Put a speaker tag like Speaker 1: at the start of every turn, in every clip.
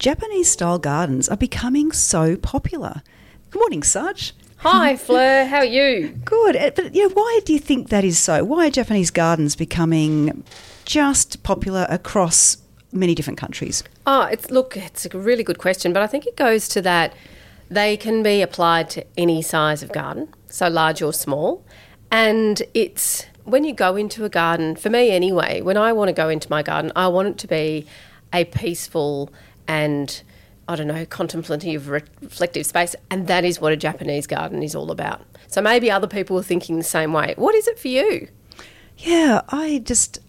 Speaker 1: Japanese style gardens are becoming so popular. Good morning, Saj.
Speaker 2: Hi, Fleur. How are you?
Speaker 1: Good. But why do you think that is so? Why are Japanese gardens becoming just popular across many different countries?
Speaker 2: It's a really good question, but I think it goes to that they can be applied to any size of garden, so large or small. And it's when you go into a garden, for me anyway, when I want to go into my garden, I want it to be a peaceful and, contemplative, reflective space. And that is what a Japanese garden is all about. So maybe other people are thinking the same way. What is it for you?
Speaker 1: Yeah, I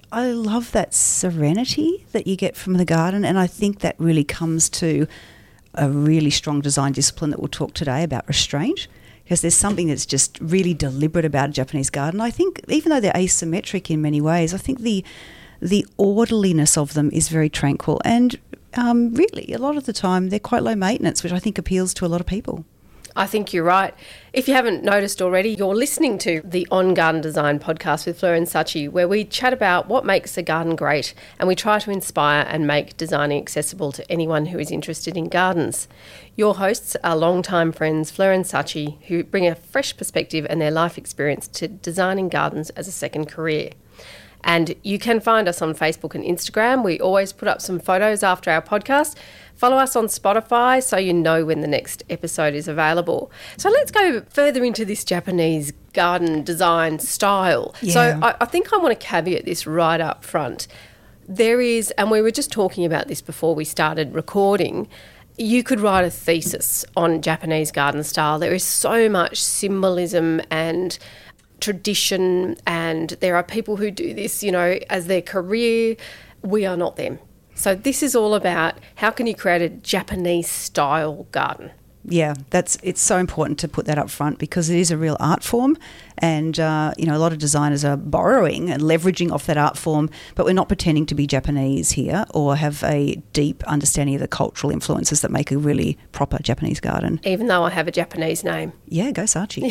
Speaker 1: love that serenity that you get from the garden, and I think that really comes to a really strong design discipline that we'll talk today about, restraint, because there's something that's just really deliberate about a Japanese garden. I think even though they're asymmetric in many ways, I think the orderliness of them is very tranquil, and really a lot of the time they're quite low maintenance, which I think appeals to a lot of people.
Speaker 2: I think you're right. If you haven't noticed already, you're listening to the On Garden Design podcast with Fleur and Sachi, where we chat about what makes a garden great, and we try to inspire and make designing accessible to anyone who is interested in gardens. Your hosts are longtime friends Fleur and Sachi, who bring a fresh perspective and their life experience to designing gardens as a second career. And you can find us on Facebook and Instagram. We always put up some photos after our podcast. Follow us on Spotify so you know when the next episode is available. So let's go further into this Japanese garden design style.
Speaker 1: Yeah.
Speaker 2: So I think I want to caveat this right up front. There is, and we were just talking about this before we started recording, you could write a thesis on Japanese garden style. There is so much symbolism and tradition, and there are people who do this, as their career. We are not them. So this is all about how can you create a Japanese style garden.
Speaker 1: Yeah, it's so important to put that up front because it is a real art form, and a lot of designers are borrowing and leveraging off that art form, but we're not pretending to be Japanese here or have a deep understanding of the cultural influences that make a really proper Japanese garden.
Speaker 2: Even though I have a Japanese name.
Speaker 1: Yeah, go Sachi.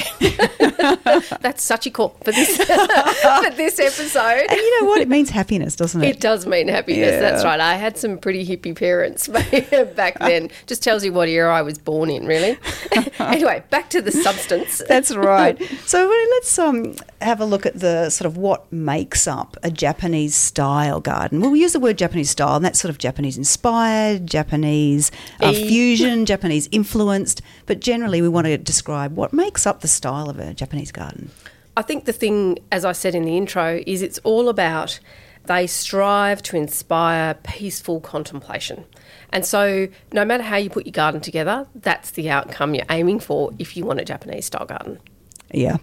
Speaker 2: That's Sachiko for this for this episode.
Speaker 1: And you know what? It means happiness, doesn't it?
Speaker 2: It does mean happiness,
Speaker 1: Yeah.
Speaker 2: That's right. I had some pretty hippie parents back then. Just tells you what era I was born in, really. Anyway, back to the substance.
Speaker 1: That's right. So let's have a look at the sort of what makes up a Japanese style garden. Well, we use the word Japanese style, and that's sort of Japanese inspired, Japanese fusion, Japanese influenced, but generally we want to describe what makes up the style of a Japanese garden.
Speaker 2: I think the thing, as I said in the intro, is it's all about they strive to inspire peaceful contemplation. And so no matter how you put your garden together, that's the outcome you're aiming for if you want a Japanese style garden.
Speaker 1: Yeah.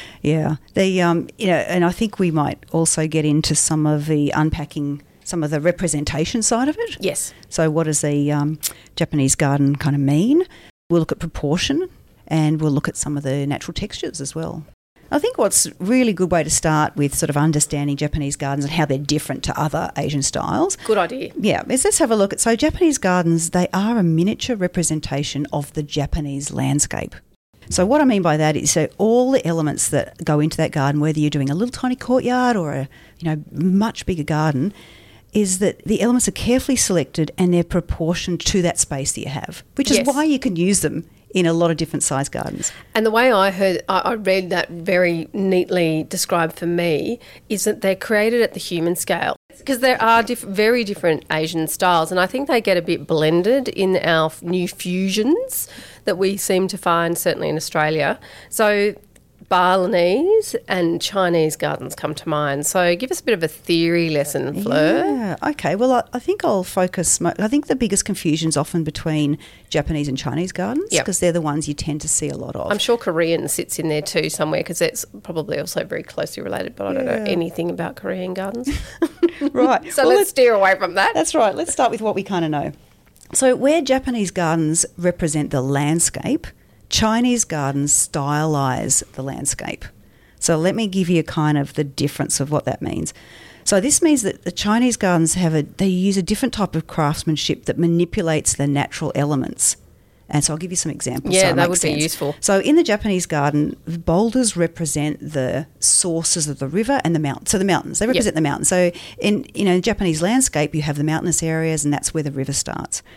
Speaker 1: And I think we might also get into some of the unpacking some of the representation side of it.
Speaker 2: Yes.
Speaker 1: So what does a Japanese garden kind of mean? We'll look at proportion, and we'll look at some of the natural textures as well. I think what's a really good way to start with sort of understanding Japanese gardens and how they're different to other Asian styles.
Speaker 2: Good idea.
Speaker 1: Yeah, let's have a look at, so Japanese gardens, they are a miniature representation of the Japanese landscape. So what I mean by that is so all the elements that go into that garden, whether you're doing a little tiny courtyard or a much bigger garden, is that the elements are carefully selected and they're proportioned to that space that you have, which is why you can use them in a lot of different size gardens.
Speaker 2: And the way I read that very neatly described for me is that they're created at the human scale, because there are very different Asian styles, and I think they get a bit blended in our new fusions that we seem to find certainly in Australia. So Balinese and Chinese gardens come to mind. So give us a bit of a theory lesson, Fleur.
Speaker 1: Yeah, okay. Well, I think I'll focus. I think the biggest confusion is often between Japanese and Chinese gardens, because they're the ones you tend to see a lot of.
Speaker 2: I'm sure Korean sits in there too somewhere, because it's probably also very closely related, but I don't know anything about Korean gardens.
Speaker 1: Right.
Speaker 2: So let's steer away from that.
Speaker 1: That's right. Let's start with what we kind of know. So where Japanese gardens represent the landscape, Chinese gardens stylise the landscape. So let me give you kind of the difference of what that means. So this means that the Chinese gardens they use a different type of craftsmanship that manipulates the natural elements. And so I'll give you some examples.
Speaker 2: Yeah, that would be useful.
Speaker 1: So in the Japanese garden, boulders represent the sources of the river and the mountains. So the mountains, they represent the mountains. So in Japanese landscape, you have the mountainous areas, and that's where the river starts.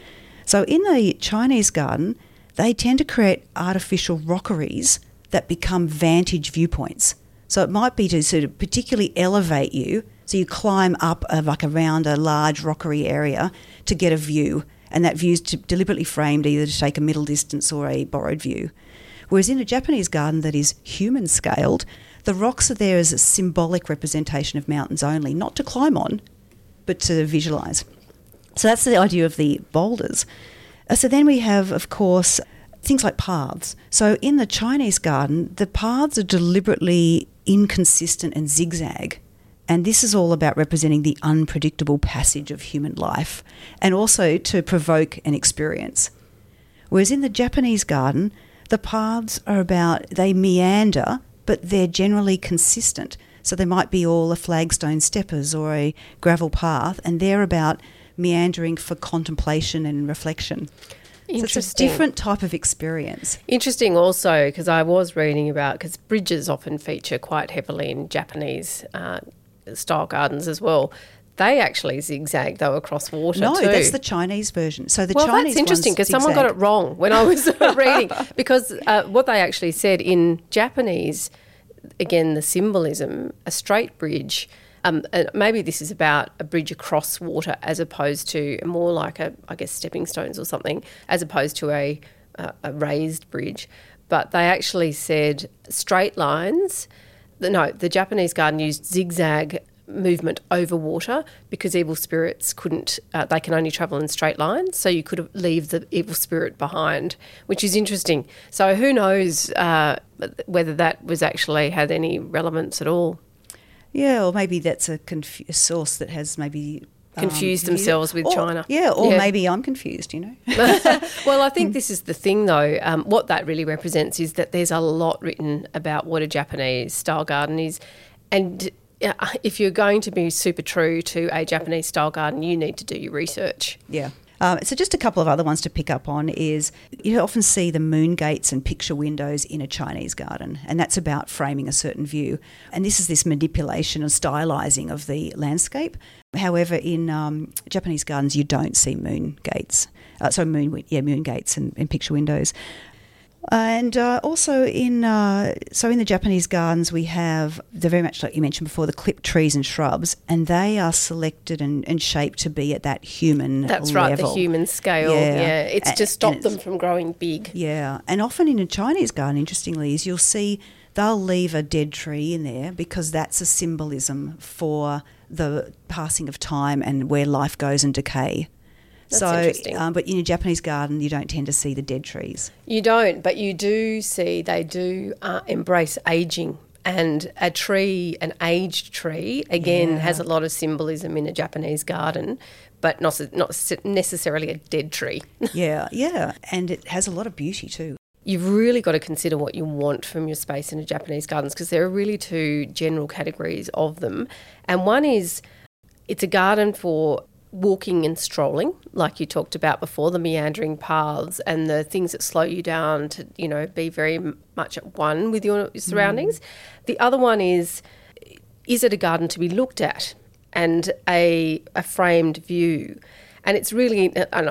Speaker 1: So in the Chinese garden, they tend to create artificial rockeries that become vantage viewpoints. So it might be to sort of particularly elevate you, so you climb up around a large rockery area to get a view, and that view's deliberately framed either to take a middle distance or a borrowed view. Whereas in a Japanese garden that is human scaled, the rocks are there as a symbolic representation of mountains only, not to climb on, but to visualise. So that's the idea of the boulders. So then we have, of course, things like paths. So in the Chinese garden, the paths are deliberately inconsistent and zigzag. And this is all about representing the unpredictable passage of human life and also to provoke an experience. Whereas in the Japanese garden, the paths are about, they meander, but they're generally consistent. So they might be all a flagstone steppers or a gravel path, and they're about meandering for contemplation and reflection. So it's a different type of experience.
Speaker 2: Interesting also, because I was reading about, because bridges often feature quite heavily in Japanese style gardens as well. They actually zigzag though across water too.
Speaker 1: No, that's the Chinese version. So
Speaker 2: Chinese that's interesting because someone got it wrong when I was reading, because what they actually said in Japanese, again, the symbolism, a straight bridge, maybe this is about a bridge across water as opposed to more like stepping stones or something, as opposed to a raised bridge. But they actually said straight lines. No, the Japanese garden used zigzag movement over water because evil spirits couldn't, they can only travel in straight lines, so you could leave the evil spirit behind, which is interesting. So who knows whether that was actually had any relevance at all.
Speaker 1: Yeah, or maybe that's a source that has maybe
Speaker 2: confused themselves with China.
Speaker 1: Yeah, or maybe I'm confused, you know.
Speaker 2: Well, I think this is the thing though. What that really represents is that there's a lot written about what a Japanese style garden is, and if you're going to be super true to a Japanese style garden, you need to do your research.
Speaker 1: Yeah. So just a couple of other ones to pick up on is you often see the moon gates and picture windows in a Chinese garden, and that's about framing a certain view. And this is this manipulation and stylising of the landscape. However, in Japanese gardens, you don't see moon gates. Moon gates and picture windows. And also in the Japanese gardens, we have, they're very much like you mentioned before, the clipped trees and shrubs, and they are selected and shaped to be at that human level.
Speaker 2: That's right, the human scale. Yeah. It's to stop them from growing big.
Speaker 1: Yeah, and often in a Chinese garden, interestingly, is you'll see they'll leave a dead tree in there because that's a symbolism for the passing of time and where life goes and decay.
Speaker 2: That's interesting.
Speaker 1: But in a Japanese garden, you don't tend to see the dead trees.
Speaker 2: You don't, but you do see they do embrace ageing. And a tree, an aged tree, again, has a lot of symbolism in a Japanese garden, but not necessarily a dead tree.
Speaker 1: Yeah, and it has a lot of beauty too.
Speaker 2: You've really got to consider what you want from your space in a Japanese gardens, because there are really two general categories of them. And one is it's a garden for walking and strolling, like you talked about before, the meandering paths and the things that slow you down to, be very much at one with your surroundings. The other one is it a garden to be looked at and a framed view? And it's really,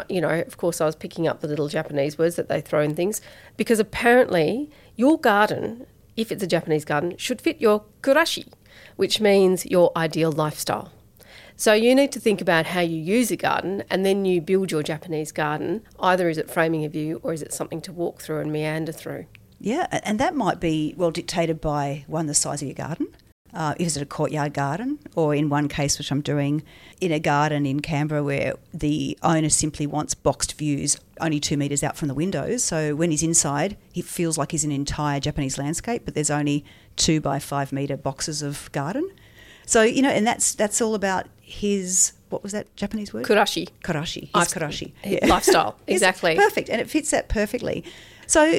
Speaker 2: of course I was picking up the little Japanese words that they throw in things, because apparently your garden, if it's a Japanese garden, should fit your kurashi, which means your ideal lifestyle. So you need to think about how you use a garden, and then you build your Japanese garden. Either is it framing a view or is it something to walk through and meander through?
Speaker 1: Yeah, and that might be, dictated by, one, the size of your garden. Is it a courtyard garden? Or in one case, which I'm doing, in a garden in Canberra where the owner simply wants boxed views only 2 metres out from the windows. So when he's inside, he feels like he's in an entire Japanese landscape, but there's only 2 by 5 metre boxes of garden. So, and that's all about his, what was that Japanese word?
Speaker 2: Kurashi.
Speaker 1: Kurashi.
Speaker 2: Yeah. Lifestyle, exactly.
Speaker 1: Perfect, and it fits that perfectly. So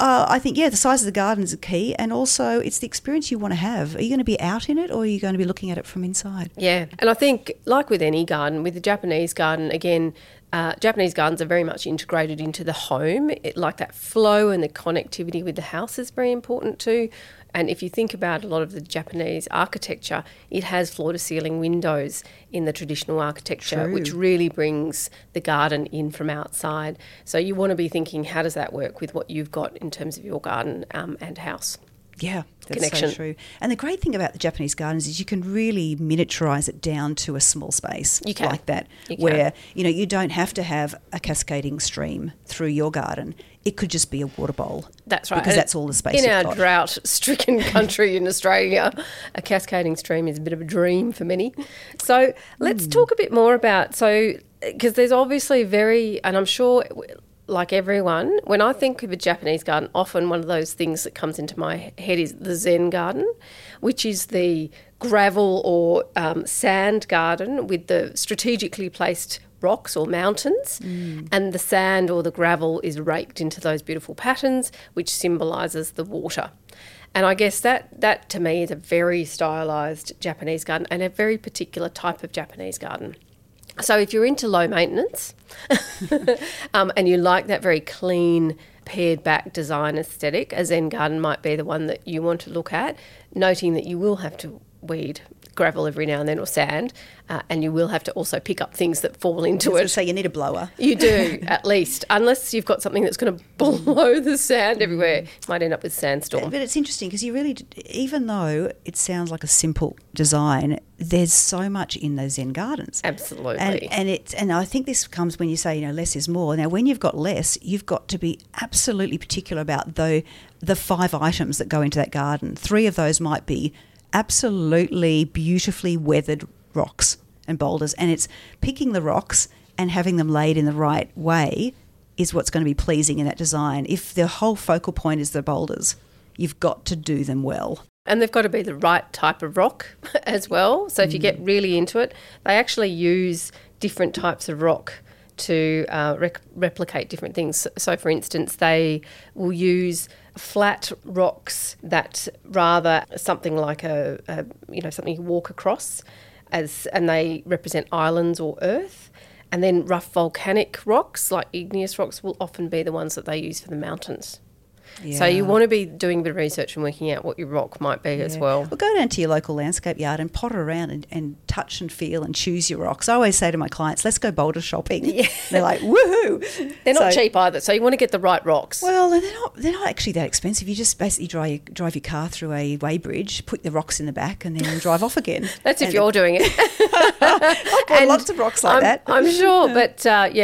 Speaker 1: I think, the size of the garden is a key, and also it's the experience you want to have. Are you going to be out in it, or are you going to be looking at it from inside?
Speaker 2: Yeah, and I think, like with any garden, with the Japanese garden, again, Japanese gardens are very much integrated into the home. Like that flow and the connectivity with the house is very important too. And if you think about a lot of the Japanese architecture, it has floor-to-ceiling windows in the traditional architecture,
Speaker 1: True.
Speaker 2: which really brings the garden in from outside. So you want to be thinking, how does that work with what you've got in terms of your garden and house?
Speaker 1: Yeah, that's
Speaker 2: Connection.
Speaker 1: so true. And the great thing about the Japanese gardens is you can really miniaturise it down to a small space
Speaker 2: You can.
Speaker 1: like that,
Speaker 2: You can.
Speaker 1: where you don't have to have a cascading stream through your garden. It could just be a water bowl.
Speaker 2: That's right.
Speaker 1: Because
Speaker 2: And
Speaker 1: that's all the space
Speaker 2: in
Speaker 1: you've
Speaker 2: our
Speaker 1: got.
Speaker 2: drought-stricken country in Australia, a cascading stream is a bit of a dream for many. So let's talk a bit more about, because there's obviously and I'm sure, like everyone, when I think of a Japanese garden, often one of those things that comes into my head is the Zen garden, which is the gravel or sand garden with the strategically placed rocks or mountains, and the sand or the gravel is raked into those beautiful patterns, which symbolises the water. And I guess that to me is a very stylised Japanese garden and a very particular type of Japanese garden. So if you're into low maintenance and you like that very clean, pared back design aesthetic, a Zen garden might be the one that you want to look at, noting that you will have to weed gravel every now and then or sand, and you will have to also pick up things that fall into it.
Speaker 1: So you need a blower.
Speaker 2: You do, at least, unless you've got something that's going to blow the sand everywhere. You might end up with sandstorm.
Speaker 1: But it's interesting because you really, even though it sounds like a simple design, there's so much in those Zen gardens.
Speaker 2: Absolutely.
Speaker 1: And I think this comes when you say, less is more. Now, when you've got less, you've got to be absolutely particular about the 5 items that go into that garden. 3 of those might be absolutely beautifully weathered rocks and boulders, and it's picking the rocks and having them laid in the right way is what's going to be pleasing in that design. If the whole focal point is the boulders, you've got to do them well.
Speaker 2: And they've got to be the right type of rock as well. So if you get really into it, they actually use different types of rock to replicate different things. So, for instance, they will use flat rocks that rather something like something you walk across, and they represent islands or earth. And then rough volcanic rocks, like igneous rocks, will often be the ones that they use for the mountains.
Speaker 1: Yeah.
Speaker 2: So you want to be doing a bit of research and working out what your rock might be as well.
Speaker 1: Well, go down to your local landscape yard and potter around and touch and feel and choose your rocks. I always say to my clients, let's go boulder shopping. Yeah. They're like, woohoo.
Speaker 2: They're not cheap either, so you want to get the right rocks.
Speaker 1: Well, they're not actually that expensive. You just basically drive your car through a weighbridge, put the rocks in the back and then drive off again.
Speaker 2: That's if you're doing it.
Speaker 1: I've got lots of rocks like that.
Speaker 2: I'm sure, but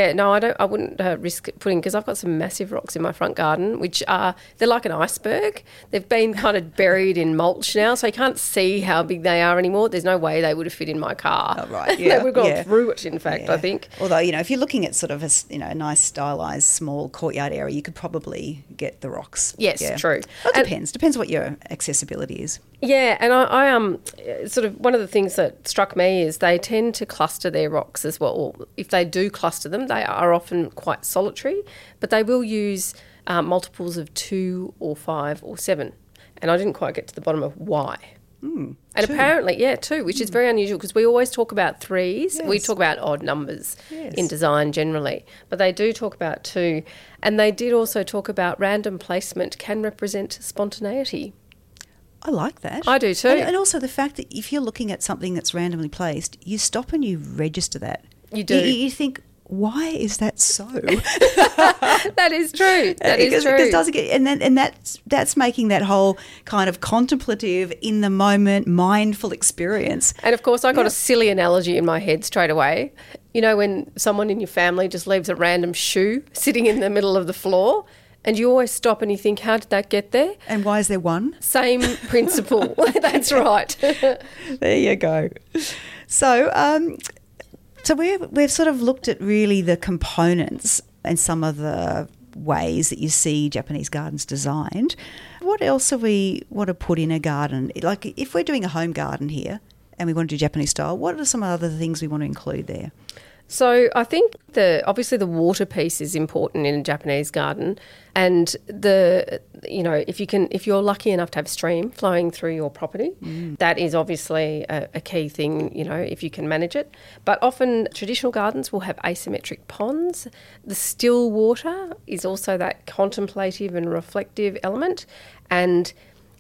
Speaker 2: I wouldn't risk putting, because I've got some massive rocks in my front garden, which they're like an iceberg. They've been kind of buried in mulch now, so you can't see how big they are anymore. There's no way they would have fit in my car.
Speaker 1: Oh, right, yeah.
Speaker 2: They would have gone through it, in fact, I think.
Speaker 1: Although, if you're looking at sort of a nice stylised small courtyard area, you could probably get the rocks.
Speaker 2: Yes, true.
Speaker 1: Well, it depends. Depends what your accessibility is.
Speaker 2: Yeah, and I sort of one of the things that struck me is they tend to cluster their rocks as well. If they do cluster them, they are often quite solitary, but they will use multiples of 2 or 5 or 7. And I didn't quite get to the bottom of why. And
Speaker 1: 2.
Speaker 2: apparently, 2, which is very unusual because we always talk about 3s.
Speaker 1: Yes.
Speaker 2: We talk about odd numbers
Speaker 1: Yes.
Speaker 2: in design generally, but they do talk about 2. And they did also talk about random placement can represent spontaneity.
Speaker 1: I like that.
Speaker 2: I do too.
Speaker 1: And also the fact that if you're looking at something that's randomly placed, you stop and you register that.
Speaker 2: You do.
Speaker 1: You think, why is that so?
Speaker 2: That is true. That is true.
Speaker 1: Because doesn't get, and that's making that whole kind of contemplative, in the moment, mindful experience.
Speaker 2: And of course, I got a silly analogy in my head straight away. You know, when someone in your family just leaves a random shoe sitting in the middle of the floor, and you always stop and you think, how did that get there?
Speaker 1: And why is there one?
Speaker 2: Same principle. That's right.
Speaker 1: There you go. So, we've sort of looked at really the components and some of the ways that you see Japanese gardens designed. What else do we want to put in a garden? Like if we're doing a home garden here and we want to do Japanese style, what are some other things we want to include there?
Speaker 2: So I think obviously the water piece is important in a Japanese garden, and if you're lucky enough to have a stream flowing through your property, that is obviously a key thing, if you can manage it. But often traditional gardens will have asymmetric ponds. The still water is also that contemplative and reflective element, and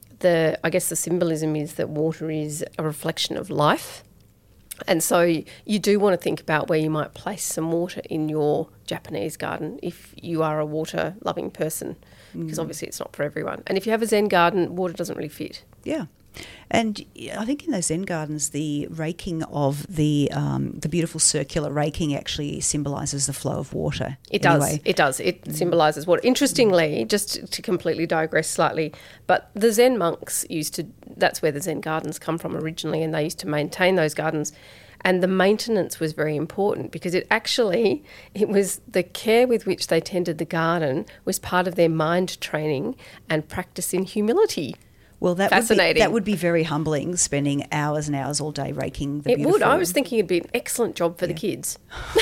Speaker 2: I guess the symbolism is that water is a reflection of life. And so you do want to think about where you might place some water in your Japanese garden if you are a water-loving person, because obviously it's not for everyone. And if you have a Zen garden, water doesn't really fit.
Speaker 1: Yeah. And I think in those Zen gardens, the raking of the beautiful circular raking actually symbolises the flow of water.
Speaker 2: It does. It symbolises water. Interestingly, just to completely digress slightly, but the Zen monks that's where the Zen gardens come from originally, and they used to maintain those gardens. And the maintenance was very important because it was the care with which they tended the garden was part of their mind training and practice in humility.
Speaker 1: Well, that would be very humbling, spending hours and hours all day raking the beautiful...
Speaker 2: It would. I was thinking it'd be an excellent job for the kids.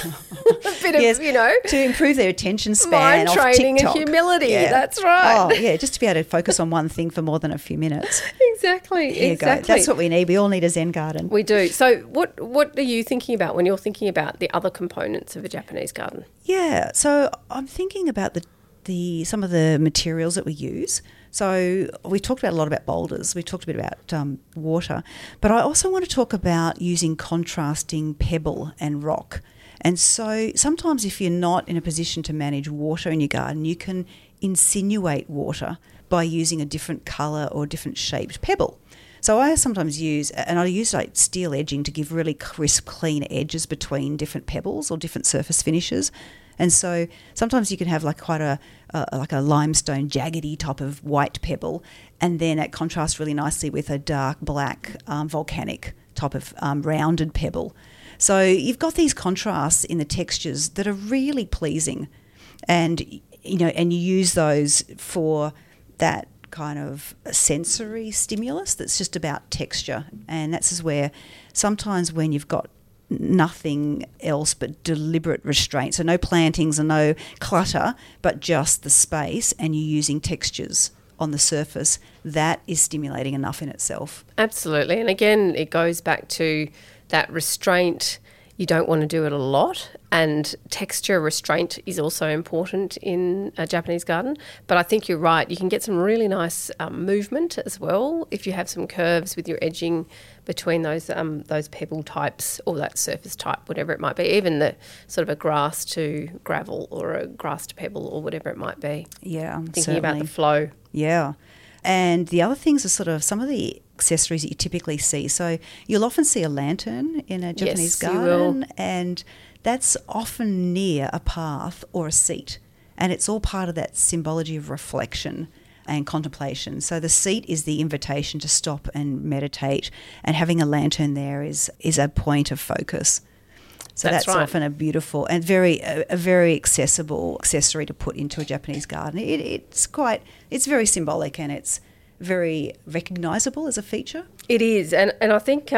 Speaker 2: A bit of,
Speaker 1: to improve their attention span.
Speaker 2: Mind training and humility. Yeah. That's right.
Speaker 1: Oh, yeah, just to be able to focus on one thing for more than a few minutes.
Speaker 2: Exactly.
Speaker 1: There you go. That's what we need. We all need a Zen garden.
Speaker 2: We do. So what are you thinking about when you're thinking about the other components of a Japanese garden?
Speaker 1: Yeah, so I'm thinking about some of the materials that we use. So we talked a lot about boulders. We talked a bit about water. But I also want to talk about using contrasting pebble and rock. And so sometimes if you're not in a position to manage water in your garden, you can insinuate water by using a different colour or different shaped pebble. So I sometimes use like steel edging to give really crisp, clean edges between different pebbles or different surface finishes. And so sometimes you can have like quite a limestone jaggedy type of white pebble, and then it contrasts really nicely with a dark black volcanic type of rounded pebble. So you've got these contrasts in the textures that are really pleasing, and you use those for that kind of sensory stimulus that's just about texture. And that's where sometimes when you've got nothing else but deliberate restraint, so no plantings and no clutter, but just the space, and you're using textures on the surface, that is stimulating enough in itself.
Speaker 2: Absolutely. And again, it goes back to that restraint. You don't want to do it a lot, and texture restraint is also important in a Japanese garden. But I think you're right. You can get some really nice movement as well if you have some curves with your edging between those pebble types or that surface type, whatever it might be, even the sort of a grass to gravel or a grass to pebble or whatever it might be.
Speaker 1: Yeah,
Speaker 2: thinking
Speaker 1: certainly
Speaker 2: about the flow.
Speaker 1: Yeah. And the other things are sort of some of the accessories that you typically see. So you'll often see a lantern in a Japanese garden, and that's often near a path or a seat. And it's all part of that symbology of reflection and contemplation. So the seat is the invitation to stop and meditate, and having a lantern there is a point of focus. So that's right. Often a beautiful and a very accessible accessory to put into a Japanese garden. It's very symbolic, and it's very recognisable as a feature.
Speaker 2: It is, and I think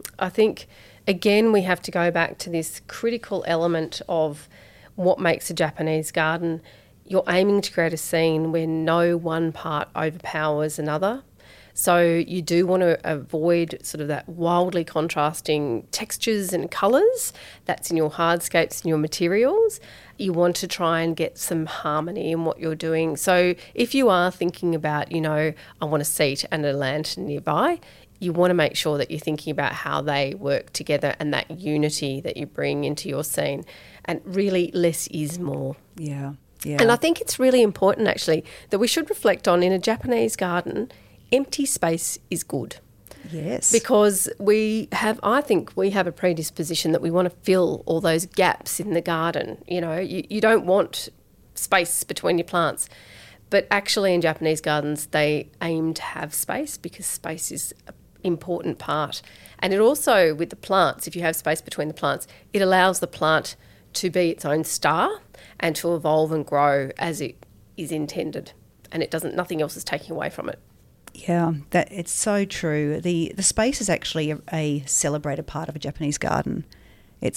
Speaker 2: again we have to go back to this critical element of what makes a Japanese garden. You're aiming to create a scene where no one part overpowers another. So you do want to avoid sort of that wildly contrasting textures and colours that's in your hardscapes and your materials. You want to try and get some harmony in what you're doing. So if you are thinking about, I want a seat and a lantern nearby, you want to make sure that you're thinking about how they work together and that unity that you bring into your scene. And really, less is more.
Speaker 1: Yeah, yeah.
Speaker 2: And I think it's really important, actually, that we should reflect on in a Japanese garden, empty space is good.
Speaker 1: Yes.
Speaker 2: Because I think we have a predisposition that we want to fill all those gaps in the garden. You don't want space between your plants. But actually in Japanese gardens, they aim to have space because space is an important part. And it also, with the plants, if you have space between the plants, it allows the plant to be its own star and to evolve and grow as it is intended. And nothing else is taking away from it.
Speaker 1: Yeah, it's so true. The space is actually a celebrated part of a Japanese garden. It's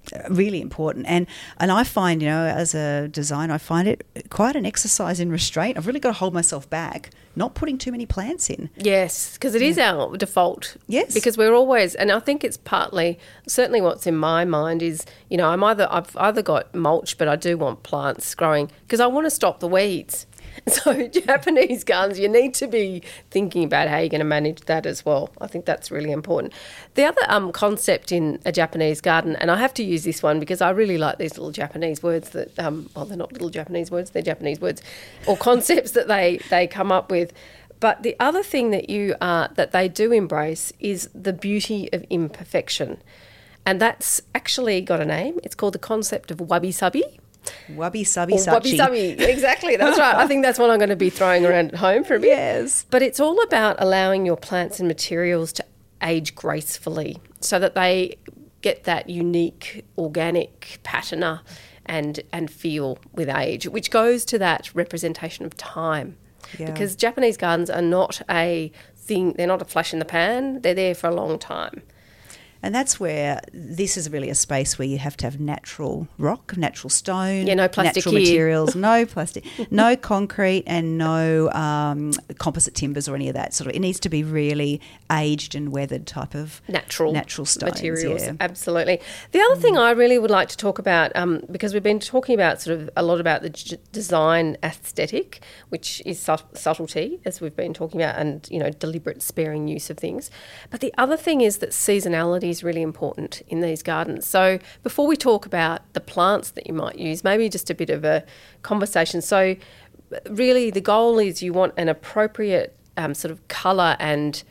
Speaker 1: Really important. And I find, as a designer, I find it quite an exercise in restraint. I've really got to hold myself back, not putting too many plants in.
Speaker 2: Yes, because it is our default.
Speaker 1: Yes.
Speaker 2: Because we're always, and I think it's partly, certainly what's in my mind is, I've either got mulch, but I do want plants growing because I want to stop the weeds. So Japanese gardens, you need to be thinking about how you're going to manage that as well. I think that's really important. The other concept in a Japanese garden, and I have to use this one because I really like these little Japanese words that, they're not little Japanese words, they're Japanese words, or concepts that they come up with. But the other thing that they do embrace is the beauty of imperfection. And that's actually got a name. It's called the concept of wabi-sabi.
Speaker 1: Wabi-sabi sachi.
Speaker 2: Wabi-sabi, exactly, that's right. I think that's what I'm going to be throwing around at home for a bit.
Speaker 1: Yes.
Speaker 2: But it's all about allowing your plants and materials to age gracefully so that they get that unique organic patina and feel with age, which goes to that representation of time.
Speaker 1: Yeah.
Speaker 2: Because Japanese gardens are not a thing, they're not a flash in the pan, they're there for a long time.
Speaker 1: And that's where this is really a space where you have to have natural rock, natural stone,
Speaker 2: no plastic
Speaker 1: natural
Speaker 2: here.
Speaker 1: materials, no plastic, no concrete and no composite timbers or any of that. It needs to be really aged and weathered type of natural stones.
Speaker 2: Materials,
Speaker 1: yeah.
Speaker 2: Absolutely. The other thing I really would like to talk about, because we've been talking about a lot about the design aesthetic, which is subtlety, as we've been talking about, and deliberate sparing use of things. But the other thing is that seasonality is really important in these gardens. So before we talk about the plants that you might use, maybe just a bit of a conversation. So really the goal is you want an appropriate sort of colour and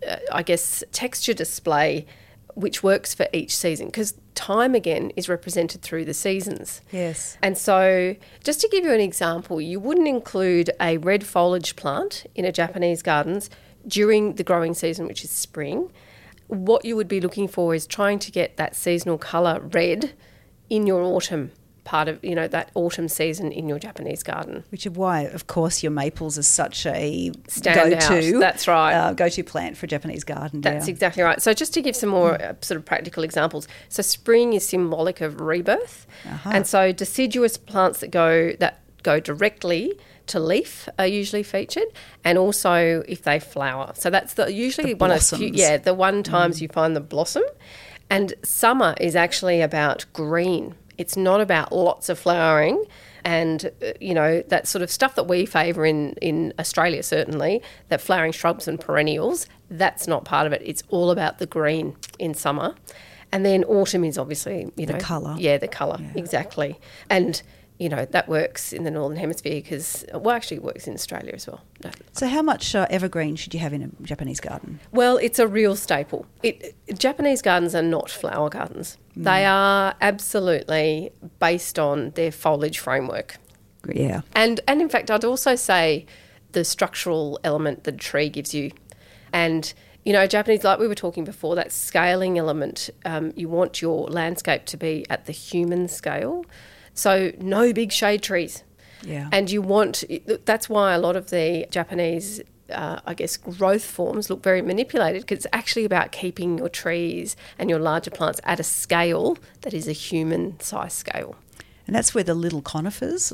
Speaker 2: texture display which works for each season, because time again is represented through the seasons.
Speaker 1: Yes.
Speaker 2: And so just to give you an example, you wouldn't include a red foliage plant in a Japanese gardens during the growing season, which is spring. What you would be looking for is trying to get that seasonal colour red in your autumn part of, that autumn season in your Japanese garden.
Speaker 1: Which is why, of course, your maples is such a
Speaker 2: go-to. That's right.
Speaker 1: Go-to plant for a Japanese garden.
Speaker 2: That's exactly right. So just to give some more sort of practical examples. So spring is symbolic of rebirth. Uh-huh. And so deciduous plants that go directly to leaf are usually featured, and also if they flower. So that's usually one of the one times you find the blossom. And summer is actually about green. It's not about lots of flowering and, that sort of stuff that we favour in Australia, certainly, that flowering shrubs and perennials, that's not part of it. It's all about the green in summer. And then autumn is obviously,
Speaker 1: the colour.
Speaker 2: Yeah, the colour, exactly. And that works in the Northern Hemisphere because, actually it works in Australia as well. No.
Speaker 1: So how much evergreen should you have in a Japanese garden?
Speaker 2: Well, it's a real staple. Japanese gardens are not flower gardens. They are absolutely based on their foliage framework.
Speaker 1: Yeah.
Speaker 2: And in fact, I'd also say the structural element that a tree gives you. And, Japanese, like we were talking before, that scaling element, you want your landscape to be at the human scale. So no big shade trees.
Speaker 1: Yeah.
Speaker 2: And that's why a lot of the Japanese, growth forms look very manipulated, because it's actually about keeping your trees and your larger plants at a scale that is a human size scale.
Speaker 1: And that's where the little conifers,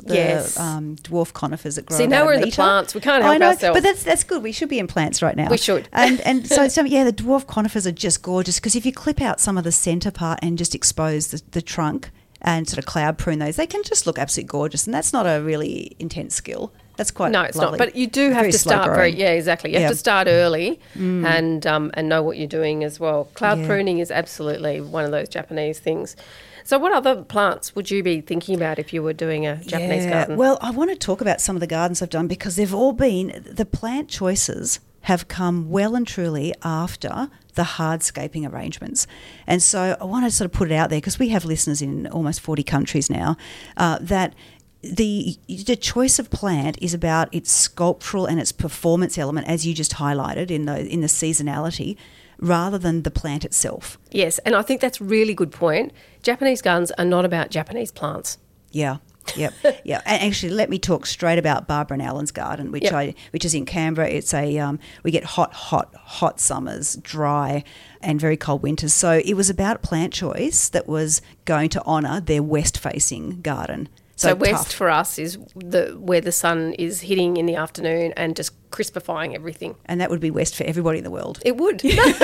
Speaker 1: dwarf conifers that grow.
Speaker 2: See, now we're in the plants. We can't help ourselves.
Speaker 1: But that's good. We should be in plants right now.
Speaker 2: We should.
Speaker 1: And so the dwarf conifers are just gorgeous, because if you clip out some of the centre part and just expose the trunk and sort of cloud prune those, they can just look absolutely gorgeous. And that's not a really intense skill. That's quite
Speaker 2: No, it's
Speaker 1: lovely.
Speaker 2: not. But you do have to start exactly. You have to start early and know what you're doing as well. Cloud pruning is absolutely one of those Japanese things. So what other plants would you be thinking about if you were doing a Japanese garden?
Speaker 1: Well, I want to talk about some of the gardens I've done, because they've all been, the plant choices have come well and truly after the hardscaping arrangements. And so I want to sort of put it out there, because we have listeners in almost 40 countries now, that the choice of plant is about its sculptural and its performance element, as you just highlighted in the seasonality, rather than the plant itself.
Speaker 2: Yes, and I think that's a really good point. Japanese gardens are not about Japanese plants.
Speaker 1: Yeah. Yep. Yeah. And actually, let me talk straight about Barbara and Alan's garden, which is in Canberra. It's we get hot summers, dry, and very cold winters. So it was about plant choice that was going to honour their west-facing garden.
Speaker 2: So west for us is where the sun is hitting in the afternoon and just crispifying everything.
Speaker 1: And that would be west for everybody in the world.
Speaker 2: It would.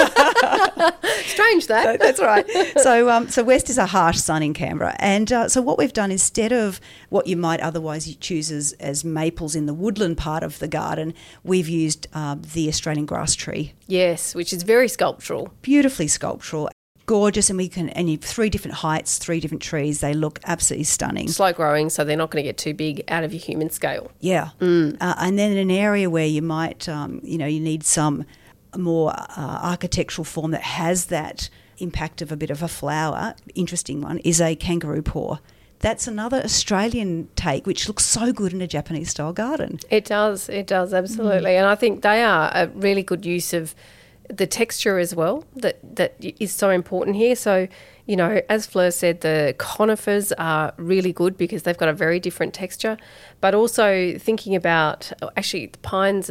Speaker 2: Strange that.
Speaker 1: That's right. So west is a harsh sun in Canberra. And so what we've done, instead of what you might otherwise choose as maples in the woodland part of the garden, we've used the Australian grass tree.
Speaker 2: Yes, which is very sculptural.
Speaker 1: Beautifully sculptural. Gorgeous, and you 3 different heights, 3 different trees. They look absolutely stunning.
Speaker 2: Slow growing, so they're not going to get too big out of your human scale.
Speaker 1: Yeah, and then in an area where you might, you need some more architectural form that has that impact of a bit of a flower. Interesting one is a kangaroo paw. That's another Australian take, which looks so good in a Japanese style garden.
Speaker 2: It does, absolutely, and I think they are a really good use of the texture as well that is so important here. So, as Fleur said, the conifers are really good because they've got a very different texture. But also thinking about, actually, the pines,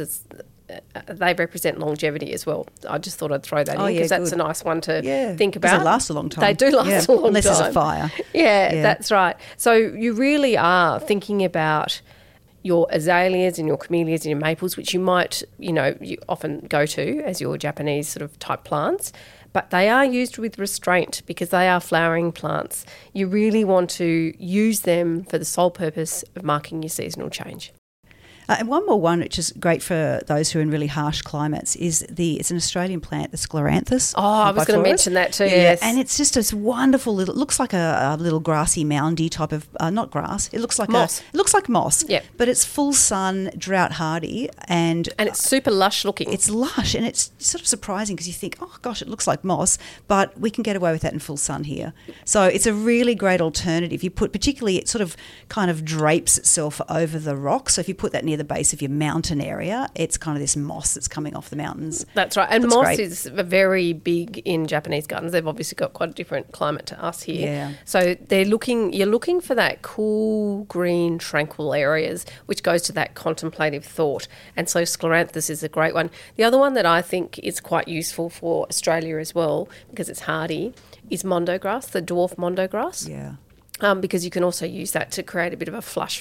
Speaker 2: they represent longevity as well. I just thought I'd throw that in because that's a nice one to think about.
Speaker 1: They last a long time.
Speaker 2: They do last a long
Speaker 1: unless
Speaker 2: time.
Speaker 1: Unless there's a fire.
Speaker 2: Yeah, that's right. So you really are thinking about your azaleas and your camellias and your maples, which you might, you often go to as your Japanese sort of type plants, but they are used with restraint because they are flowering plants. You really want to use them for the sole purpose of marking your seasonal change.
Speaker 1: And one more one, which is great for those who are in really harsh climates, is it's an Australian plant, the Scleranthus.
Speaker 2: Oh, I was going to mention that too, yes.
Speaker 1: And it's just this wonderful little, it looks like a little grassy moundy type of, not grass, it looks like
Speaker 2: moss.
Speaker 1: It looks like moss,
Speaker 2: yep.
Speaker 1: But it's full sun, drought hardy. And
Speaker 2: it's super lush looking.
Speaker 1: It's lush, and it's sort of surprising because you think, oh gosh, it looks like moss, but we can get away with that in full sun here. So it's a really great alternative. You put, particularly it sort of kind of drapes itself over the rock. So if you put that near the base of your mountain area, it's kind of this moss that's coming off the mountains.
Speaker 2: That's right. And moss is very big in Japanese gardens. They've obviously got quite a different climate to us here.
Speaker 1: Yeah.
Speaker 2: So you're looking for that cool, green, tranquil areas, which goes to that contemplative thought. And so Scleranthus is a great one. The other one that I think is quite useful for Australia as well, because it's hardy, is mondo grass, the dwarf mondo grass.
Speaker 1: Yeah.
Speaker 2: Because you can also use that to create a bit of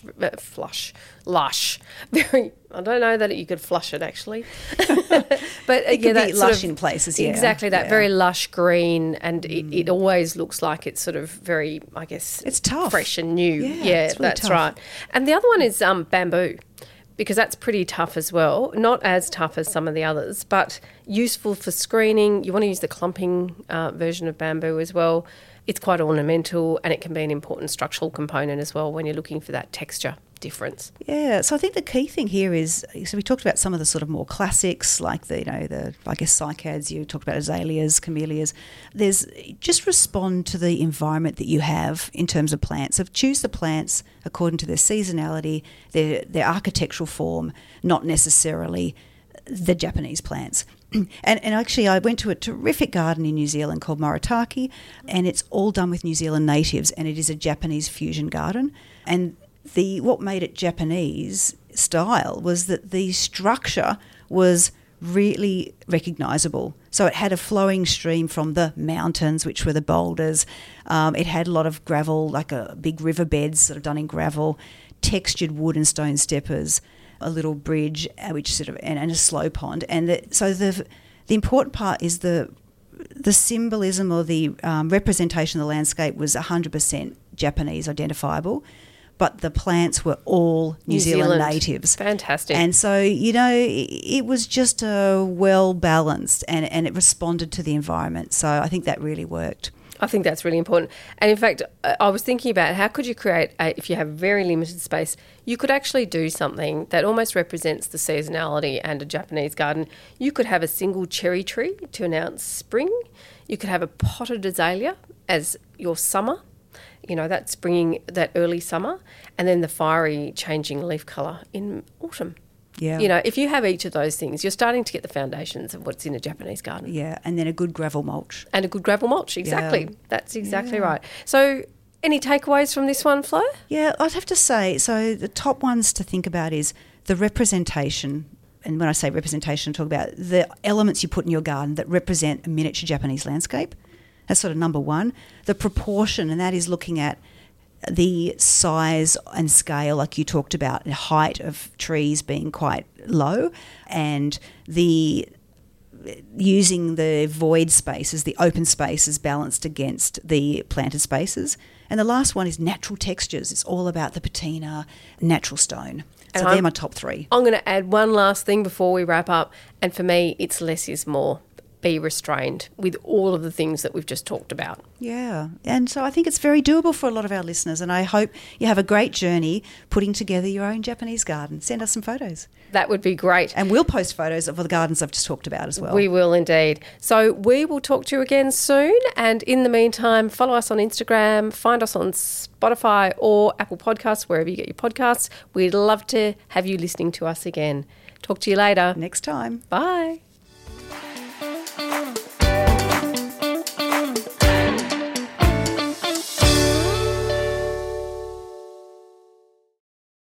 Speaker 2: a lush. Very, I don't know that you could flush it actually, but
Speaker 1: it could be lush in places. Yeah,
Speaker 2: exactly that very lush green, and it always looks like it's sort of very, I guess,
Speaker 1: it's tough,
Speaker 2: fresh and new.
Speaker 1: Yeah, it's really
Speaker 2: that's
Speaker 1: tough.
Speaker 2: right. And the other one is bamboo. Because that's pretty tough as well. Not as tough as some of the others, but useful for screening. You want to use the clumping version of bamboo as well. It's quite ornamental, and it can be an important structural component as well when you're looking for that texture difference.
Speaker 1: Yeah, so I think the key thing here is, so we talked about some of the sort of more classics, like the I guess cycads, you talked about azaleas, camellias. There's just respond to the environment that you have in terms of plants. So choose the plants according to their seasonality, their architectural form, not necessarily the Japanese plants. And actually I went to a terrific garden in New Zealand called Moritaki, and it's all done with New Zealand natives, and it is a Japanese fusion garden. And what made it Japanese style was that the structure was really recognisable. So it had a flowing stream from the mountains, which were the boulders. It had a lot of gravel, like a big riverbeds sort of done in gravel, textured wood and stone steppers, a little bridge, which sort of and a slow pond. And so the important part is the symbolism or the representation of the landscape was 100% Japanese identifiable, but the plants were all New Zealand natives.
Speaker 2: Fantastic.
Speaker 1: And so, it was just well balanced and it responded to the environment. So I think that really worked.
Speaker 2: I think that's really important. And in fact, I was thinking about how could you create, if you have very limited space, you could actually do something that almost represents the seasonality and a Japanese garden. You could have a single cherry tree to announce spring. You could have a potted azalea as your summer. That's bringing that early summer, and then the fiery changing leaf colour in autumn.
Speaker 1: Yeah.
Speaker 2: If you have each of those things, you're starting to get the foundations of what's in a Japanese garden.
Speaker 1: Yeah, and then a good gravel mulch.
Speaker 2: And a good gravel mulch, exactly.
Speaker 1: Yeah.
Speaker 2: That's exactly right. So Any takeaways from this one, Flo?
Speaker 1: Yeah, I'd have to say, so the top ones to think about is the representation. And when I say representation, I talk about the elements you put in your garden that represent a miniature Japanese landscape. That's sort of number one. The proportion, and that is looking at the size and scale, like you talked about, the height of trees being quite low, and the using the void spaces, the open spaces balanced against the planted spaces. And the last one is natural textures. It's all about the patina, natural stone. So they're my top three.
Speaker 2: I'm going to add one last thing before we wrap up. And for me, it's less is more. Be restrained with all of the things that we've just talked about.
Speaker 1: Yeah. And so I think it's very doable for a lot of our listeners. And I hope you have a great journey putting together your own Japanese garden. Send us some photos.
Speaker 2: That would be great.
Speaker 1: And we'll post photos of the gardens I've just talked about as well.
Speaker 2: We will indeed. So we will talk to you again soon. And in the meantime, follow us on Instagram, find us on Spotify or Apple Podcasts, wherever you get your podcasts. We'd love to have you listening to us again. Talk to you later.
Speaker 1: Next time.
Speaker 2: Bye.